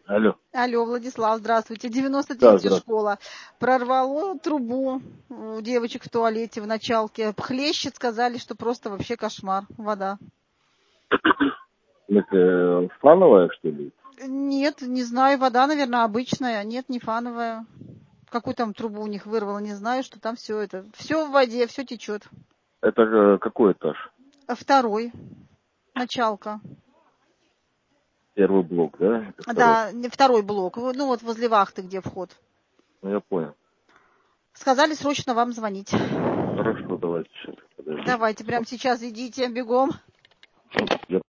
Алло. Алло, Владислав, здравствуйте. Да, 93-я здравствуйте. школа. Прорвало трубу у девочек в туалете в началке. Хлещет, сказали, что просто вообще кошмар. Вода. В смысле, фановая, что ли? Нет, не знаю, вода, наверное, обычная. Нет, не фановая. Какую там трубу у них вырвало, не знаю, что там все это. Все в воде, все течет. Это какой этаж? Второй. Началка. Первый блок, да? Это второй. Да, второй блок. Ну вот возле вахты, где вход. Ну, я понял. Сказали срочно вам звонить. Хорошо, давайте сейчас. Подожди. Давайте, прямо сейчас идите, бегом. Я